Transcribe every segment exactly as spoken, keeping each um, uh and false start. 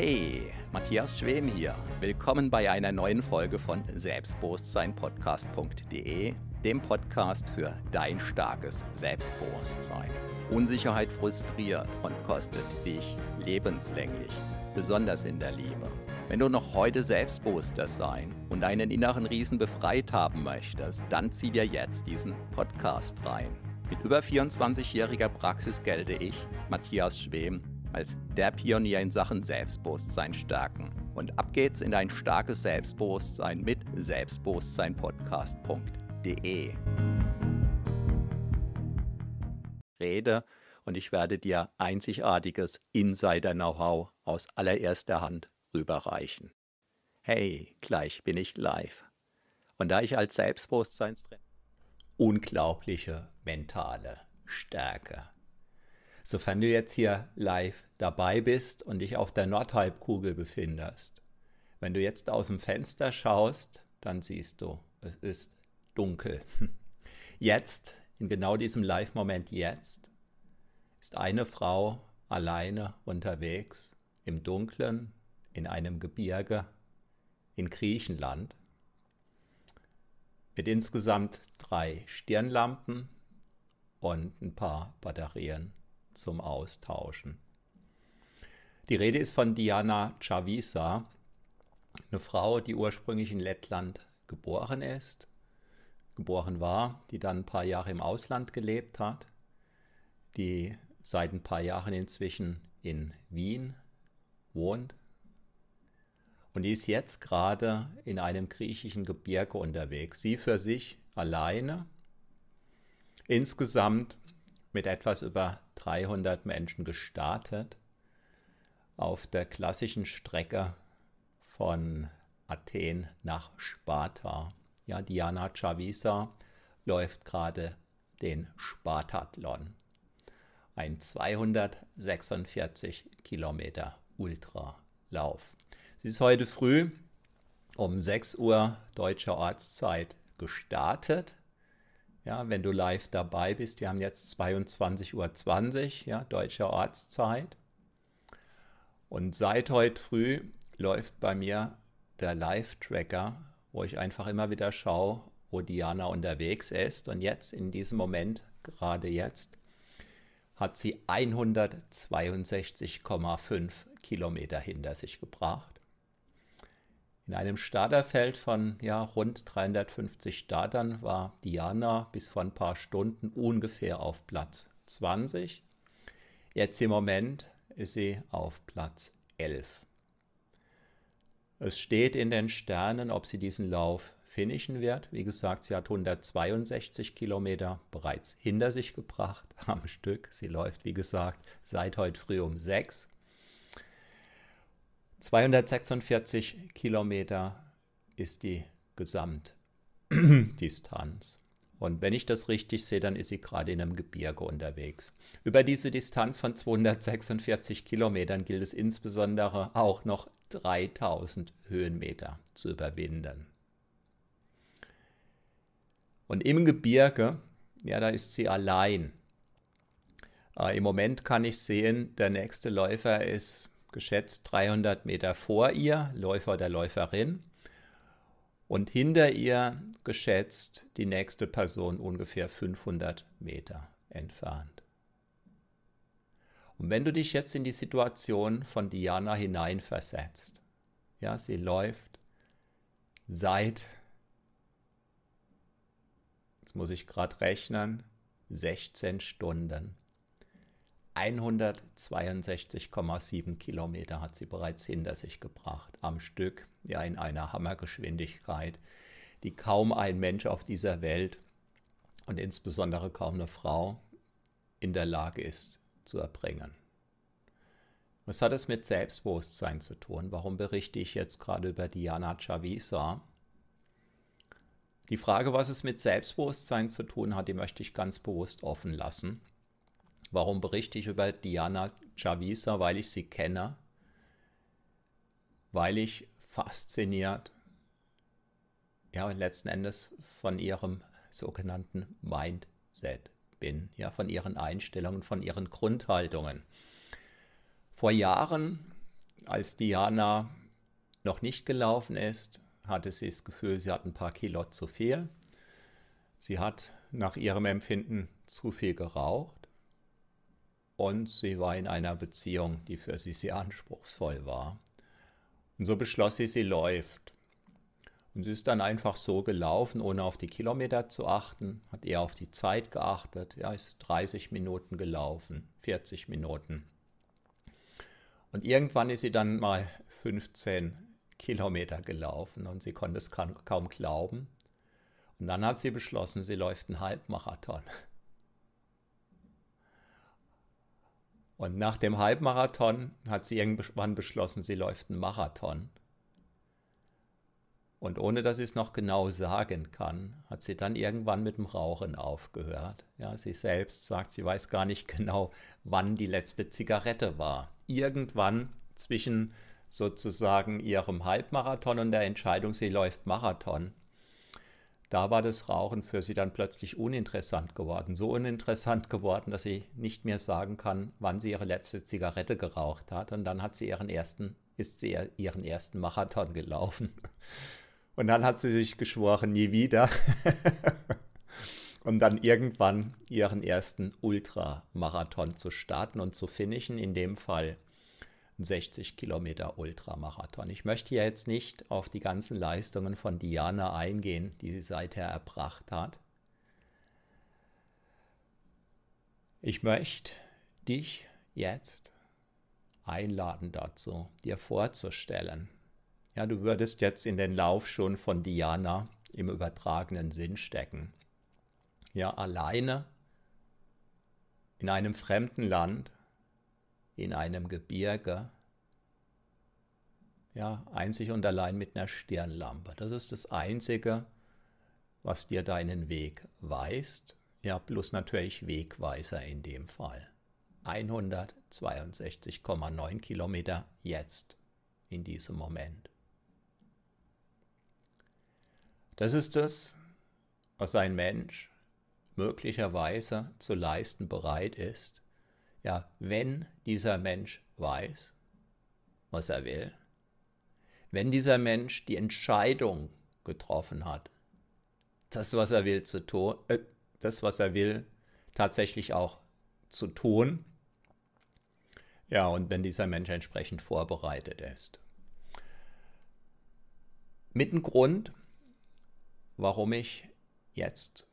Hey, Matthias Schwem hier. Willkommen bei einer neuen Folge von Selbstbewusstsein Podcast punkt de, dem Podcast für dein starkes Selbstbewusstsein. Unsicherheit frustriert und kostet dich lebenslänglich, besonders in der Liebe. Wenn du noch heute selbstbewusster sein und deinen inneren Riesen befreit haben möchtest, dann zieh dir jetzt diesen Podcast rein. Mit über vierundzwanzigjähriger Praxis gelte ich, Matthias Schwem, als der Pionier in Sachen Selbstbewusstsein stärken. Und ab geht's in dein starkes Selbstbewusstsein mit Selbstbewusstsein Podcast punkt de. Rede und ich werde dir einzigartiges Insider-Know-how aus allererster Hand rüberreichen. Hey, gleich bin ich live. Und da ich als Selbstbewusstseinstrainer unglaubliche mentale Stärke. Sofern du jetzt hier live dabei bist und dich auf der Nordhalbkugel befindest, wenn du jetzt aus dem Fenster schaust, dann siehst du, es ist dunkel. Jetzt, in genau diesem Live-Moment jetzt, ist eine Frau alleine unterwegs im Dunkeln in einem Gebirge in Griechenland mit insgesamt drei Stirnlampen und ein paar Batterien zum Austauschen. Die Rede ist von Diana Chavisa, eine Frau, die ursprünglich in Lettland geboren ist, geboren war, die dann ein paar Jahre im Ausland gelebt hat, die seit ein paar Jahren inzwischen in Wien wohnt und die ist jetzt gerade in einem griechischen Gebirge unterwegs. Sie für sich alleine, insgesamt mit etwas über dreihundert Menschen gestartet, auf der klassischen Strecke von Athen nach Sparta. Ja, Diana Chavisa läuft gerade den Spartathlon, ein zweihundertsechsundvierzig Kilometer Ultralauf. Sie ist heute früh um sechs Uhr deutscher Ortszeit gestartet. Ja, wenn du live dabei bist, wir haben jetzt zweiundzwanzig Uhr zwanzig, ja, deutscher Ortszeit. Und seit heute früh läuft bei mir der Live-Tracker, wo ich einfach immer wieder schaue, wo Diana unterwegs ist. Und jetzt, in diesem Moment, gerade jetzt, hat sie hundertzweiundsechzig Komma fünf Kilometer hinter sich gebracht. In einem Starterfeld von ja, rund dreihundertfünfzig Startern war Diana bis vor ein paar Stunden ungefähr auf Platz zwanzig. Jetzt im Moment ist sie auf Platz elf. Es steht in den Sternen, ob sie diesen Lauf finishen wird. Wie gesagt, sie hat hundertzweiundsechzig Kilometer bereits hinter sich gebracht am Stück. Sie läuft, wie gesagt, seit heute früh um sechs. zweihundertsechsundvierzig Kilometer ist die Gesamtdistanz. Und wenn ich das richtig sehe, dann ist sie gerade in einem Gebirge unterwegs. Über diese Distanz von zweihundertsechsundvierzig Kilometern gilt es insbesondere auch noch dreitausend Höhenmeter zu überwinden. Und im Gebirge, ja, da ist sie allein. Äh, Im Moment kann ich sehen, der nächste Läufer ist geschätzt dreihundert Meter vor ihr, Läufer oder Läuferin, und hinter ihr geschätzt die nächste Person ungefähr fünfhundert Meter entfernt. Und wenn du dich jetzt in die Situation von Diana hineinversetzt, ja, sie läuft seit, jetzt muss ich gerade rechnen, sechzehn Stunden. hundertzweiundsechzig Komma sieben Kilometer hat sie bereits hinter sich gebracht, am Stück, ja in einer Hammergeschwindigkeit, die kaum ein Mensch auf dieser Welt und insbesondere kaum eine Frau in der Lage ist zu erbringen. Was hat es mit Selbstbewusstsein zu tun? Warum berichte ich jetzt gerade über Diana Chavisa? Die Frage, was es mit Selbstbewusstsein zu tun hat, die möchte ich ganz bewusst offen lassen. Warum berichte ich über Diana Chavisa? Weil ich sie kenne, weil ich fasziniert, ja, letzten Endes von ihrem sogenannten Mindset bin, ja, von ihren Einstellungen, von ihren Grundhaltungen. Vor Jahren als Diana noch nicht gelaufen ist, hatte sie das Gefühl, sie hat ein paar Kilo zu viel. Sie hat nach ihrem Empfinden zu viel geraucht und sie war in einer Beziehung, die für sie sehr anspruchsvoll war. Und so beschloss sie, sie läuft. Und sie ist dann einfach so gelaufen, ohne auf die Kilometer zu achten, hat eher auf die Zeit geachtet. Ja, ist dreißig Minuten gelaufen, vierzig Minuten. Und irgendwann ist sie dann mal fünfzehn Kilometer gelaufen und sie konnte es kaum glauben. Und dann hat sie beschlossen, sie läuft einen Halbmarathon. Und nach dem Halbmarathon hat sie irgendwann beschlossen, sie läuft einen Marathon. Und ohne dass sie es noch genau sagen kann, hat sie dann irgendwann mit dem Rauchen aufgehört. Ja, sie selbst sagt, sie weiß gar nicht genau, wann die letzte Zigarette war. Irgendwann zwischen sozusagen ihrem Halbmarathon und der Entscheidung, sie läuft Marathon. Da war das Rauchen für sie dann plötzlich uninteressant geworden. So uninteressant geworden, dass sie nicht mehr sagen kann, wann sie ihre letzte Zigarette geraucht hat. Und dann hat sie ihren ersten, ist sie ihren ersten Marathon gelaufen. Und dann hat sie sich geschworen, nie wieder. Und dann irgendwann ihren ersten Ultramarathon zu starten und zu finishen, in dem Fall ein sechzig Kilometer Ultramarathon. Ich möchte hier jetzt nicht auf die ganzen Leistungen von Diana eingehen, die sie seither erbracht hat. Ich möchte dich jetzt einladen dazu, dir vorzustellen. Ja, du würdest jetzt in den Laufschuhen von Diana im übertragenen Sinn stecken. Ja, alleine in einem fremden Land, in einem Gebirge, ja, einzig und allein mit einer Stirnlampe. Das ist das Einzige, was dir deinen Weg weist. Ja, plus natürlich Wegweiser in dem Fall. hundertzweiundsechzig Komma neun Kilometer jetzt, in diesem Moment. Das ist es, was ein Mensch möglicherweise zu leisten bereit ist, ja, wenn dieser Mensch weiß, was er will, wenn dieser Mensch die Entscheidung getroffen hat, das, was er will, zu tun, äh, das, was er will, tatsächlich auch zu tun, ja, und wenn dieser Mensch entsprechend vorbereitet ist. Mit dem Grund, warum ich jetzt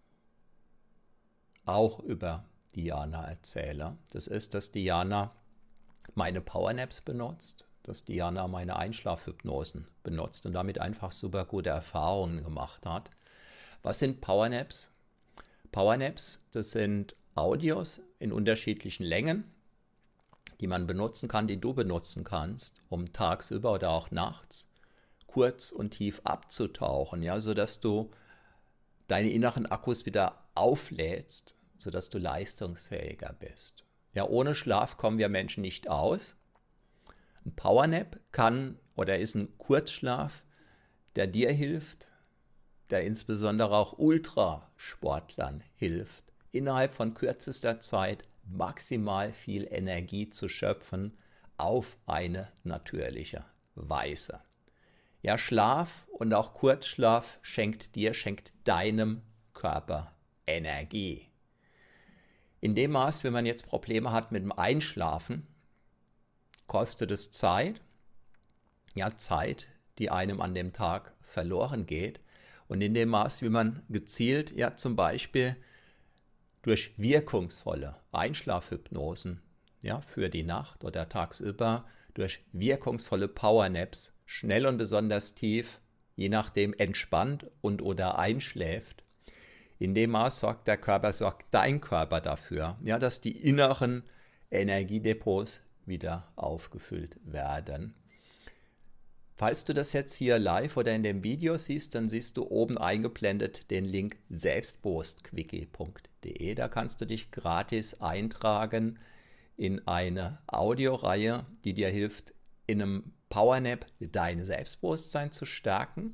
auch über Diana erzähle. Das ist, dass Diana meine Powernaps benutzt, dass Diana meine Einschlafhypnosen benutzt und damit einfach super gute Erfahrungen gemacht hat. Was sind Powernaps? Powernaps, das sind Audios in unterschiedlichen Längen, die man benutzen kann, die du benutzen kannst, um tagsüber oder auch nachts kurz und tief abzutauchen, ja, sodass du deine inneren Akkus wieder auflädst, sodass du leistungsfähiger bist. Ja, ohne Schlaf kommen wir Menschen nicht aus. Ein Powernap kann oder ist ein Kurzschlaf, der dir hilft, der insbesondere auch Ultrasportlern hilft, innerhalb von kürzester Zeit maximal viel Energie zu schöpfen auf eine natürliche Weise. Ja, Schlaf und auch Kurzschlaf schenkt dir, schenkt deinem Körper Energie. In dem Maß, wenn man jetzt Probleme hat mit dem Einschlafen, kostet es Zeit, ja Zeit, die einem an dem Tag verloren geht. Und in dem Maß, wie man gezielt, ja zum Beispiel durch wirkungsvolle Einschlafhypnosen, ja für die Nacht oder tagsüber, durch wirkungsvolle Powernaps, schnell und besonders tief, je nachdem entspannt und oder einschläft. In dem Maß sorgt der Körper, sorgt dein Körper dafür, ja, dass die inneren Energiedepots wieder aufgefüllt werden. Falls du das jetzt hier live oder in dem Video siehst, dann siehst du oben eingeblendet den Link selbstbewusst quickie punkt de. Da kannst du dich gratis eintragen in eine Audioreihe, die dir hilft, in einem Powernap dein Selbstbewusstsein zu stärken.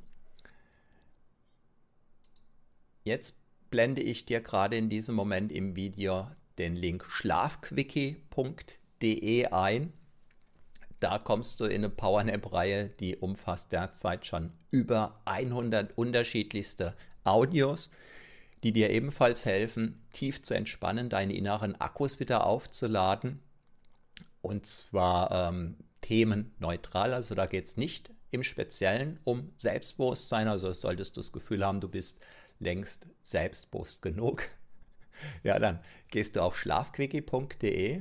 Jetzt blende ich dir gerade in diesem Moment im Video den Link schlaf quickie punkt de ein. Da kommst du in eine Powernap-Reihe, die umfasst derzeit schon über hundert unterschiedlichste Audios, die dir ebenfalls helfen, tief zu entspannen, deine inneren Akkus wieder aufzuladen. Und zwar ähm, themenneutral, also da geht es nicht im Speziellen um Selbstbewusstsein, also solltest du das Gefühl haben, du bist längst selbstbewusst genug. Ja, dann gehst du auf schlafquickie punkt de.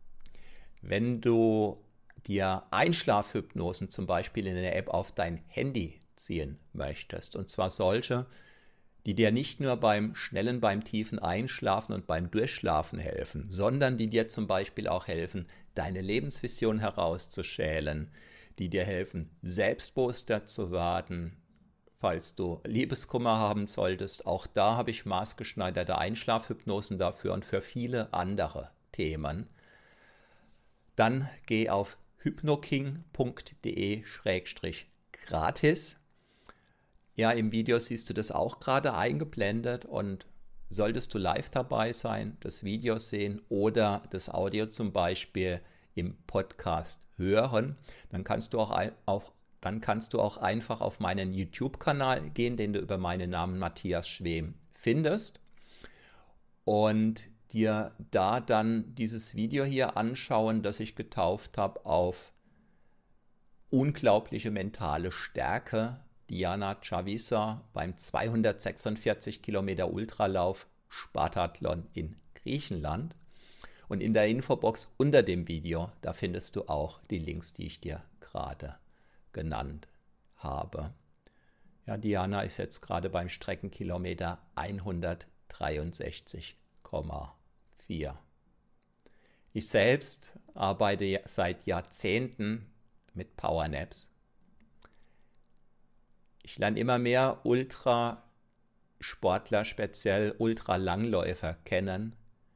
Wenn du dir Einschlafhypnosen zum Beispiel in der App auf dein Handy ziehen möchtest, und zwar solche, die dir nicht nur beim schnellen, beim tiefen Einschlafen und beim Durchschlafen helfen, sondern die dir zum Beispiel auch helfen, deine Lebensvision herauszuschälen, die dir helfen, selbstbewusster zu werden, falls du Liebeskummer haben solltest. Auch da habe ich maßgeschneiderte Einschlafhypnosen dafür und für viele andere Themen. Dann geh auf hypnoking punkt de schrägstrich gratis. Ja, im Video siehst du das auch gerade eingeblendet und solltest du live dabei sein, das Video sehen oder das Audio zum Beispiel im Podcast hören, dann kannst du auch, ein, auch, dann kannst du auch einfach auf meinen YouTube-Kanal gehen, den du über meinen Namen Matthias Schwem findest und dir da dann dieses Video hier anschauen, das ich getauft habe auf unglaubliche mentale Stärke. Diana Chavisa beim zweihundertsechsundvierzig Kilometer Ultralauf Spartathlon in Griechenland. Und in der Infobox unter dem Video, da findest du auch die Links, die ich dir gerade genannt habe. Ja, Diana ist jetzt gerade beim Streckenkilometer hundertdreiundsechzig Komma vier. Ich selbst arbeite seit Jahrzehnten mit Powernaps. Ich lerne immer mehr Ultrasportler, speziell Ultralangläufer kennen.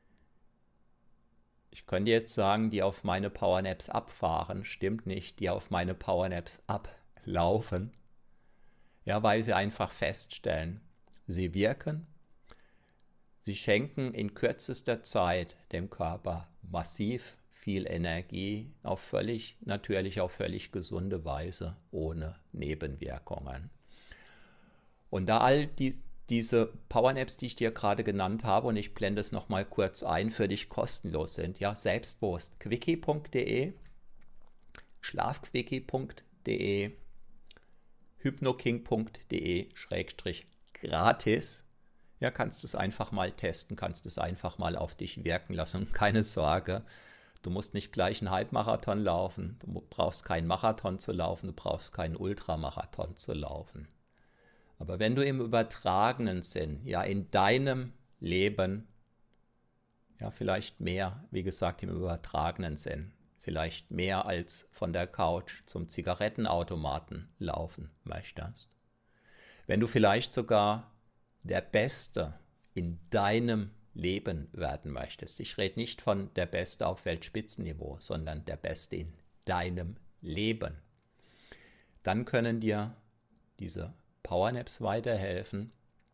Ich könnte jetzt sagen, die auf meine Powernaps abfahren, stimmt nicht, die auf meine Powernaps ablaufen. Ja, weil sie einfach feststellen, sie wirken, sie schenken in kürzester Zeit dem Körper massiv viel Energie auf völlig natürlich, auf völlig gesunde Weise, ohne Nebenwirkungen. Und da all die, diese Powernaps, die ich dir gerade genannt habe, und ich blende es nochmal kurz ein, für dich kostenlos sind, ja, selbstbewusst, quickie punkt de, schlafquickie punkt de, hypnoking punkt de schrägstrich gratis. Ja, kannst du es einfach mal testen, kannst es einfach mal auf dich wirken lassen. Keine Sorge, du musst nicht gleich einen Halbmarathon laufen, du brauchst keinen Marathon zu laufen, du brauchst keinen Ultramarathon zu laufen. Aber wenn du im übertragenen Sinn, ja in deinem Leben, ja vielleicht mehr, wie gesagt im übertragenen Sinn, vielleicht mehr als von der Couch zum Zigarettenautomaten laufen möchtest, wenn du vielleicht sogar der Beste in deinem Leben werden möchtest. Ich rede nicht von der Beste auf Weltspitzenniveau, sondern der Beste in deinem Leben. Dann können dir diese Powernaps weiterhelfen.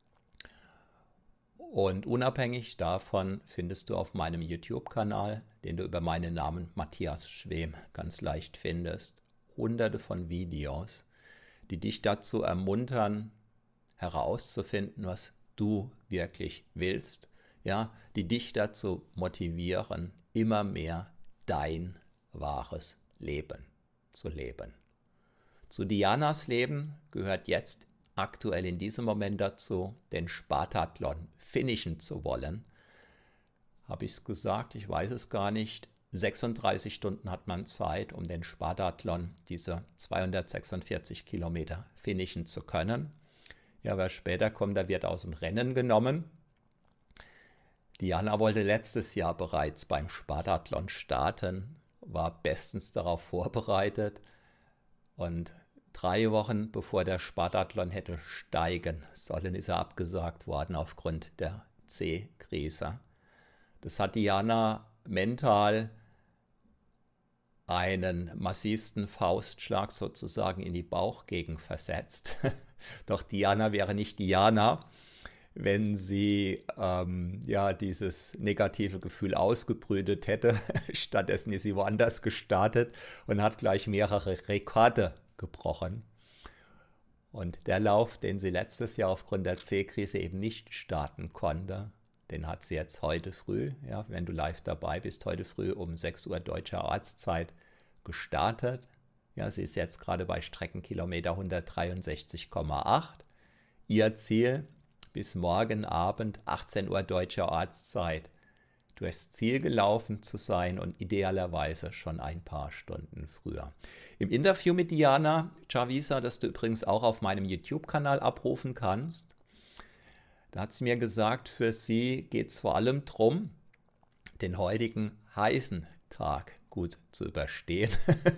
Und unabhängig davon findest du auf meinem YouTube-Kanal, den du über meinen Namen Matthias Schwem ganz leicht findest, hunderte von Videos, die dich dazu ermuntern, herauszufinden, was du wirklich willst, ja, die dich dazu motivieren, immer mehr dein wahres Leben zu leben. Zu Dianas Leben gehört jetzt aktuell in diesem Moment dazu, den Spartathlon finishen zu wollen. Habe ich es gesagt? Ich weiß es gar nicht. sechsunddreißig Stunden hat man Zeit, um den Spartathlon, diese zweihundertsechsundvierzig Kilometer, finishen zu können. Ja, wer später kommt, der wird aus dem Rennen genommen. Diana wollte letztes Jahr bereits beim Spartathlon starten, war bestens darauf vorbereitet und drei Wochen bevor der Spartathlon hätte steigen sollen, ist er abgesagt worden aufgrund der C-Krise. Das hat Diana mental einen massivsten Faustschlag sozusagen in die Bauchgegend versetzt. Doch Diana wäre nicht Diana, wenn sie ähm, ja dieses negative Gefühl ausgebrütet hätte. Stattdessen ist sie woanders gestartet und hat gleich mehrere Rekorde gebrochen. Und der Lauf, den sie letztes Jahr aufgrund der C-Krise eben nicht starten konnte, den hat sie jetzt heute früh, ja, wenn du live dabei bist, heute früh um sechs Uhr deutscher Ortszeit gestartet. Ja, sie ist jetzt gerade bei Streckenkilometer hundertdreiundsechzig Komma acht. Ihr Ziel bis morgen Abend achtzehn Uhr deutscher Ortszeit durchs Ziel gelaufen zu sein und idealerweise schon ein paar Stunden früher. Im Interview mit Diana Chavisa, das du übrigens auch auf meinem YouTube-Kanal abrufen kannst, da hat sie mir gesagt, für sie geht es vor allem darum, den heutigen heißen Tag gut zu überstehen.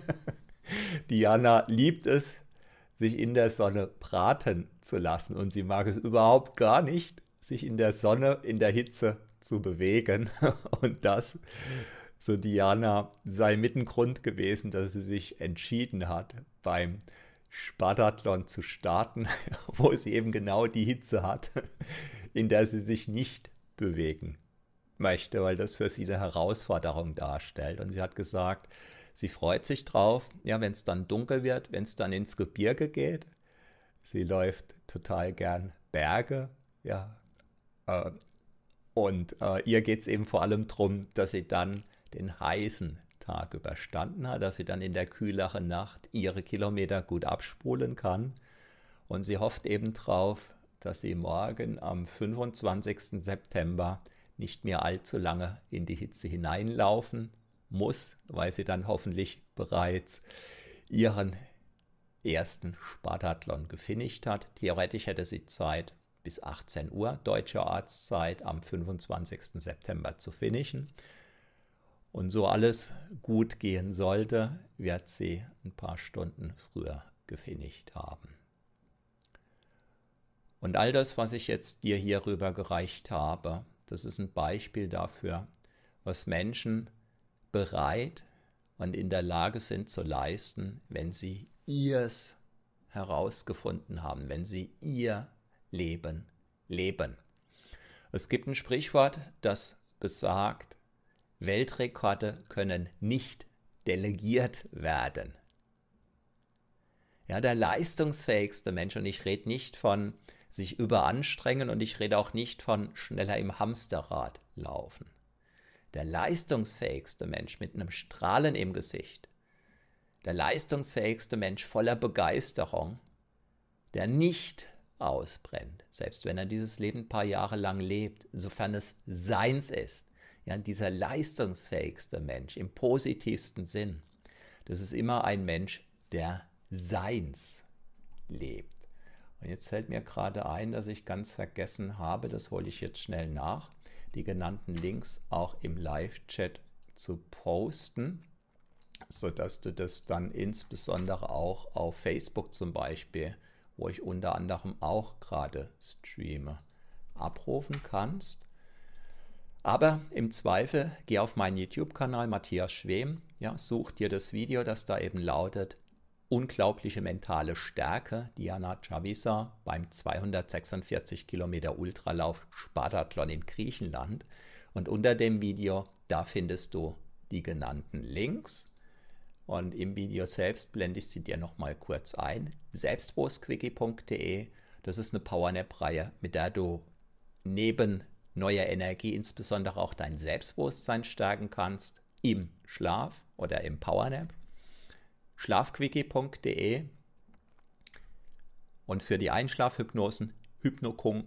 Diana liebt es, sich in der Sonne braten zu lassen und sie mag es überhaupt gar nicht, sich in der Sonne, in der Hitze zu bewegen. Und das, so Diana, sei mit ein Grund gewesen, dass sie sich entschieden hat, beim Spartathlon zu starten, wo sie eben genau die Hitze hat, in der sie sich nicht bewegen möchte, weil das für sie eine Herausforderung darstellt. Und sie hat gesagt, sie freut sich drauf, ja, wenn es dann dunkel wird, wenn es dann ins Gebirge geht. Sie läuft total gern Berge, ja. Äh, und äh, ihr geht es eben vor allem darum, dass sie dann den heißen Tag überstanden hat, dass sie dann in der kühleren Nacht ihre Kilometer gut abspulen kann. Und sie hofft eben drauf, dass sie morgen am fünfundzwanzigsten September nicht mehr allzu lange in die Hitze hineinlaufen muss, weil sie dann hoffentlich bereits ihren ersten Spartathlon gefinisht hat. Theoretisch hätte sie Zeit, bis achtzehn Uhr deutscher Ortszeit am fünfundzwanzigsten September zu finishen. Und so alles gut gehen sollte, wird sie ein paar Stunden früher gefinisht haben. Und all das, was ich jetzt dir hier rübergereicht habe, das ist ein Beispiel dafür, was Menschen bereit und in der Lage sind zu leisten, wenn sie ihrs herausgefunden haben, wenn sie ihr Leben leben. Es gibt ein Sprichwort, das besagt, Weltrekorde können nicht delegiert werden. Ja, der leistungsfähigste Mensch, und ich rede nicht von sich überanstrengen und ich rede auch nicht von schneller im Hamsterrad laufen. Der leistungsfähigste Mensch mit einem Strahlen im Gesicht, der leistungsfähigste Mensch voller Begeisterung, der nicht ausbrennt, selbst wenn er dieses Leben ein paar Jahre lang lebt, sofern es seins ist. Ja, dieser leistungsfähigste Mensch im positivsten Sinn, das ist immer ein Mensch, der seins lebt. Und jetzt fällt mir gerade ein, dass ich ganz vergessen habe, das hole ich jetzt schnell nach, die genannten Links auch im Live-Chat zu posten, sodass du das dann insbesondere auch auf Facebook zum Beispiel, wo ich unter anderem auch gerade streame, abrufen kannst. Aber im Zweifel geh auf meinen YouTube-Kanal Matthias Schwem, ja, such dir das Video, das da eben lautet Unglaubliche mentale Stärke, Diana Chavisa beim zweihundertsechsundvierzig Kilometer Ultralauf Spartathlon in Griechenland. Und unter dem Video, da findest du die genannten Links. Und im Video selbst blende ich sie dir nochmal kurz ein. selbstbewusstquickie punkt de, das ist eine Powernap-Reihe, mit der du neben neuer Energie insbesondere auch dein Selbstbewusstsein stärken kannst, im Schlaf oder im Powernap. schlafquickie punkt de und für die Einschlafhypnosen hypnoking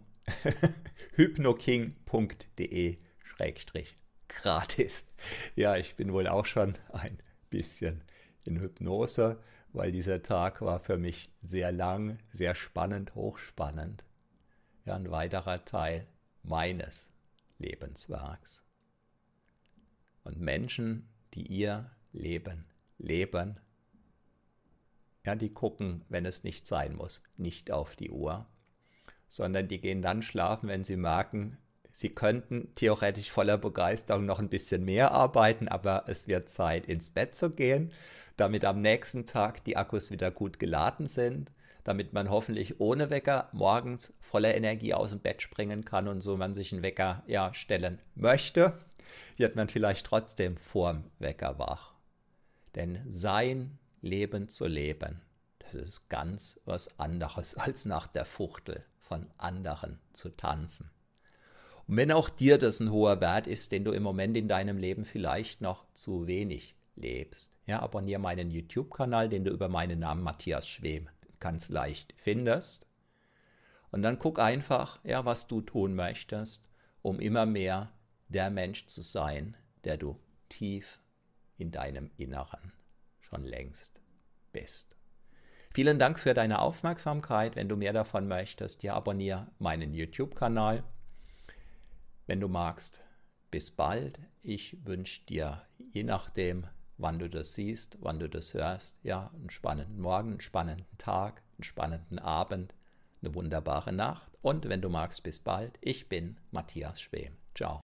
punkt de schrägstrich gratis. Ja, ich bin wohl auch schon ein bisschen in Hypnose, weil dieser Tag war für mich sehr lang, sehr spannend, hochspannend. Ja, ein weiterer Teil meines Lebenswerks. Und Menschen, die ihr Leben leben, ja, die gucken, wenn es nicht sein muss, nicht auf die Uhr, sondern die gehen dann schlafen, wenn sie merken, sie könnten theoretisch voller Begeisterung noch ein bisschen mehr arbeiten, aber es wird Zeit, ins Bett zu gehen, damit am nächsten Tag die Akkus wieder gut geladen sind, damit man hoffentlich ohne Wecker morgens voller Energie aus dem Bett springen kann und so man sich einen Wecker ja, stellen möchte, wird man vielleicht trotzdem vorm Wecker wach. Denn sein Leben zu leben, das ist ganz was anderes als nach der Fuchtel von anderen zu tanzen. Und wenn auch dir das ein hoher Wert ist, den du im Moment in deinem Leben vielleicht noch zu wenig lebst, ja, abonniere meinen YouTube-Kanal, den du über meinen Namen Matthias Schwem ganz leicht findest. Und dann guck einfach, ja, was du tun möchtest, um immer mehr der Mensch zu sein, der du tief in deinem Inneren schon längst bist. Vielen Dank für deine Aufmerksamkeit. Wenn du mehr davon möchtest, ja, abonniere meinen YouTube-Kanal. Wenn du magst, bis bald. Ich wünsche dir, je nachdem, wann du das siehst, wann du das hörst, ja, einen spannenden Morgen, einen spannenden Tag, einen spannenden Abend, eine wunderbare Nacht. Und wenn du magst, bis bald. Ich bin Matthias Schwem. Ciao.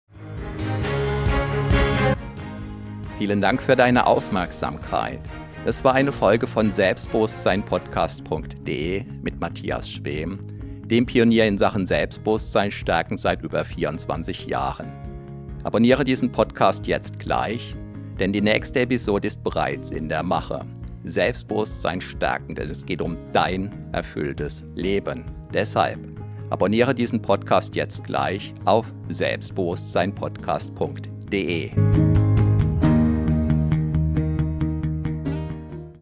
Vielen Dank für deine Aufmerksamkeit. Das war eine Folge von Selbstbewusstsein Podcast punkt de mit Matthias Schwem, dem Pionier in Sachen Selbstbewusstsein stärken seit über vierundzwanzig Jahren. Abonniere diesen Podcast jetzt gleich, denn die nächste Episode ist bereits in der Mache. Selbstbewusstsein stärken, denn es geht um dein erfülltes Leben. Deshalb abonniere diesen Podcast jetzt gleich auf Selbstbewusstsein Podcast punkt de.